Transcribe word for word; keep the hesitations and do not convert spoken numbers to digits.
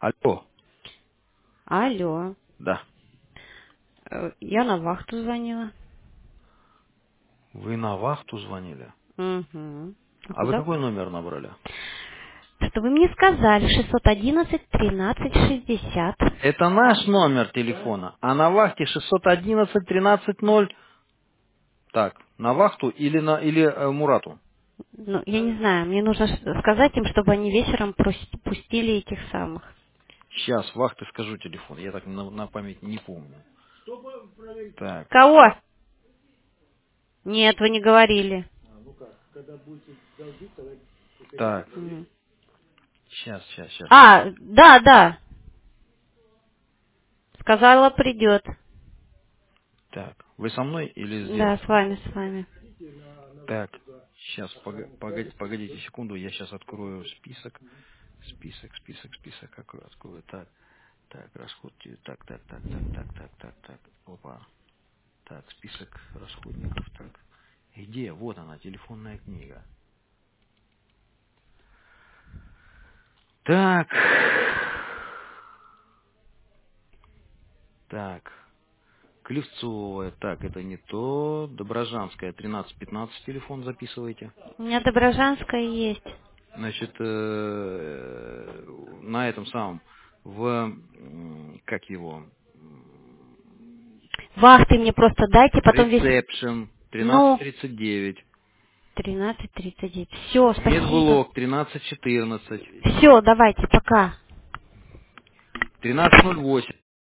Алло. Алло. Да. Э, Я на вахту звонила. Вы на вахту звонили? Угу. А А вы куда? какой номер набрали? Что вы мне сказали? шестьсот одиннадцать тринадцать шестьдесят. Это наш номер телефона. А на вахте шестьсот одиннадцать тринадцать ноль. Так, на вахту или на или э, Мурату? Ну, я не знаю, мне нужно ш- сказать им, чтобы они вечером прос- пустили этих самых. Сейчас, вахты скажу телефон. Я так на, на память не помню. Так, Кого? Нет, вы не говорили. так. М. Сейчас, сейчас, сейчас. А, да, да. Сказала, придет. Так, вы со мной или Да, здесь? с вами, с вами. Так, сейчас, погодите, погодите секунду, я сейчас открою список. Список, список, список, открою, открою. Так, так, расход, так, так, так, так, так, так, так, так, опа. Так, список расходников, так. Где? Вот она, телефонная книга. Так. Так. Клевцовая. Так, это не то. Доброжанская, тринадцать пятнадцать телефон записывайте. У меня Доброжанская есть. Значит, э, на этом самом, в, м, как его, Вахты мне просто дайте, потом весь... ресепшн, тринадцать Ну, тридцать девять. тринадцать тридцать девять. Все, спасибо. Медблок, тринадцать четырнадцать. Все, давайте, пока. тринадцать ноль восемь.